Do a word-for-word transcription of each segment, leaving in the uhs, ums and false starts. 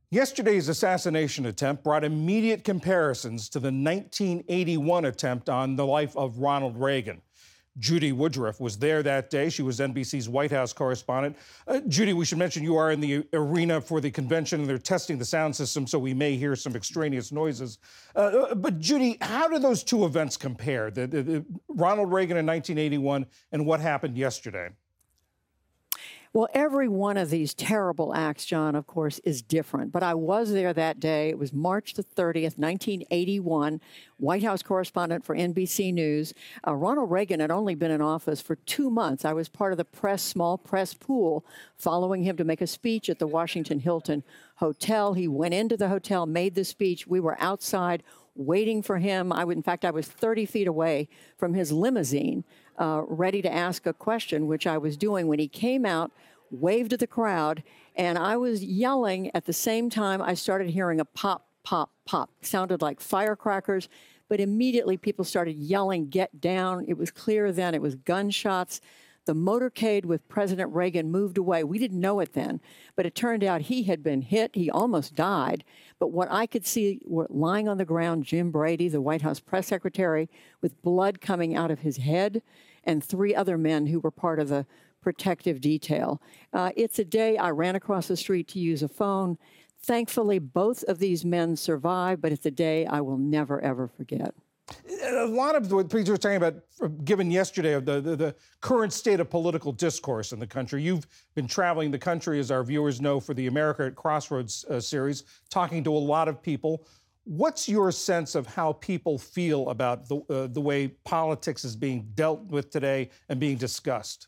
Yesterday's assassination attempt brought immediate comparisons to the nineteen eighty-one attempt on the life of Ronald Reagan. Judy Woodruff was there that day. She was N B C's White House correspondent. Uh, Judy, we should mention you are in the arena for the convention, and they're testing the sound system, so we may hear some extraneous noises. Uh, but Judy, how do those two events compare? The, the, the Ronald Reagan in nineteen eighty-one and what happened yesterday? Well, every one of these terrible acts, John, of course, is different. But I was there that day. It was March the thirtieth, nineteen eighty-one, White House correspondent for N B C News. Uh, Ronald Reagan had only been in office for two months. I was part of the press, small press pool, following him to make a speech at the Washington Hilton Hotel. He went into the hotel, made the speech. We were outside waiting for him. I would, in fact, I was thirty feet away from his limousine, uh, ready to ask a question, which I was doing when he came out, waved to the crowd, and I was yelling at the same time. I started hearing a pop, pop, pop. Sounded like firecrackers, but immediately people started yelling, "Get down." It was clear then it was gunshots. The motorcade with President Reagan moved away. We didn't know it then, but it turned out he had been hit. He almost died. But what I could see were lying on the ground, Jim Brady, the White House press secretary, with blood coming out of his head, and three other men who were part of the protective detail. Uh, it's a day I ran across the street to use a phone. Thankfully, both of these men survived, but it's a day I will never, ever forget. A lot of what you were talking about, given yesterday, of the, the, the current state of political discourse in the country. You've been traveling the country, as our viewers know, for the America at Crossroads uh, series, talking to a lot of people. What's your sense of how people feel about the, uh, the way politics is being dealt with today and being discussed?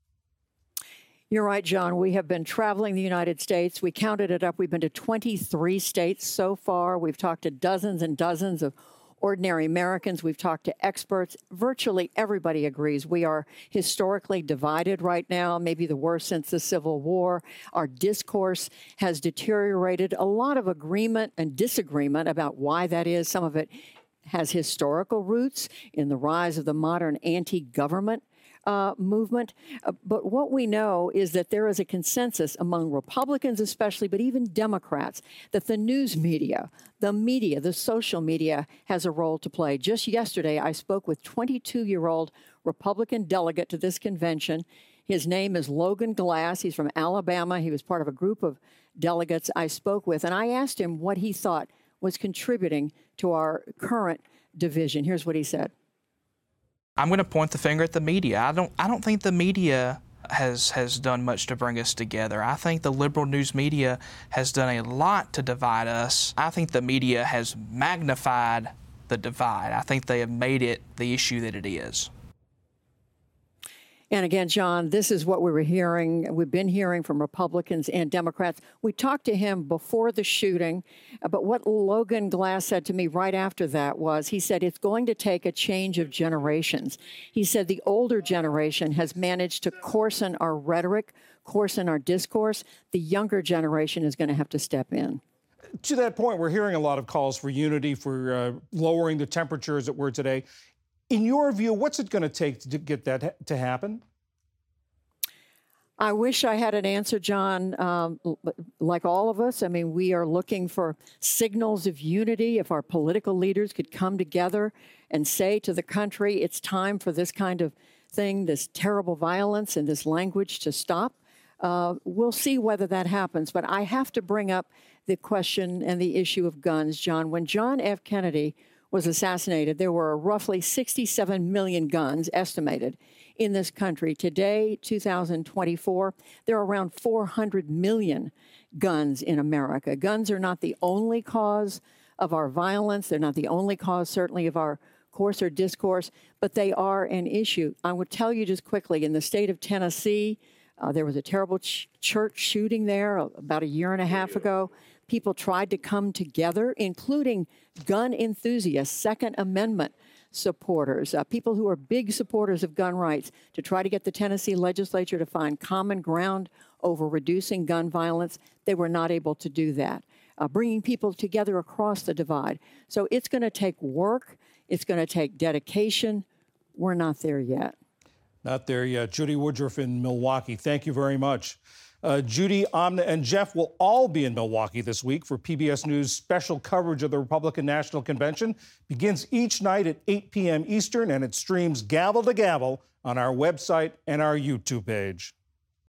You're right, John. We have been traveling the United States. We counted it up. We've been to twenty-three states so far. We've talked to dozens and dozens of ordinary Americans. We've talked to experts. Virtually everybody agrees we are historically divided right now, maybe the worst since the Civil War. Our discourse has deteriorated. A lot of agreement and disagreement about why that is. Some of it has historical roots in the rise of the modern anti-government Uh, movement. Uh, but what we know is that there is a consensus among Republicans especially, but even Democrats, that the news media, the media, the social media has a role to play. Just yesterday, I spoke with twenty-two-year-old Republican delegate to this convention. His name is Logan Glass. He's from Alabama. He was part of a group of delegates I spoke with, and I asked him what he thought was contributing to our current division. Here's what he said. I'm going to point the finger at the media. I don't I don't think the media has has done much to bring us together. I think the liberal news media has done a lot to divide us. I think the media has magnified the divide. I think they have made it the issue that it is. And again, John, this is what we were hearing. We've been hearing from Republicans and Democrats. We talked to him before the shooting, but what Logan Glass said to me right after that was, he said, it's going to take a change of generations. He said the older generation has managed to coarsen our rhetoric, coarsen our discourse. The younger generation is going to have to step in. To that point, we're hearing a lot of calls for unity, for uh, lowering the temperature, as it were, today. In your view, what's it going to take to get that to happen? I wish I had an answer, John. Um, like all of us, I mean, we are looking for signals of unity. If our political leaders could come together and say to the country, it's time for this kind of thing, this terrible violence and this language to stop, uh, we'll see whether that happens. But I have to bring up the question and the issue of guns, John. When John F. Kennedy was assassinated, there were roughly sixty-seven million guns estimated in this country. Today, two thousand twenty-four, there are around four hundred million guns in America. Guns are not the only cause of our violence. They're not the only cause, certainly, of our coarser discourse, but they are an issue. I would tell you just quickly, in the state of Tennessee, uh, there was a terrible ch- church shooting there about a year and a half ago. People tried to come together, including gun enthusiasts, Second Amendment supporters, uh, people who are big supporters of gun rights, to try to get the Tennessee legislature to find common ground over reducing gun violence. They were not able to do that, uh, bringing people together across the divide. So it's going to take work. It's going to take dedication. We're not there yet. Not there yet. Judy Woodruff in Milwaukee, thank you very much. Uh, Judy, Amna, and Jeff will all be in Milwaukee this week for P B S News special coverage of the Republican National Convention. Begins each night at eight p m Eastern, and it streams gavel to gavel on our website and our YouTube page.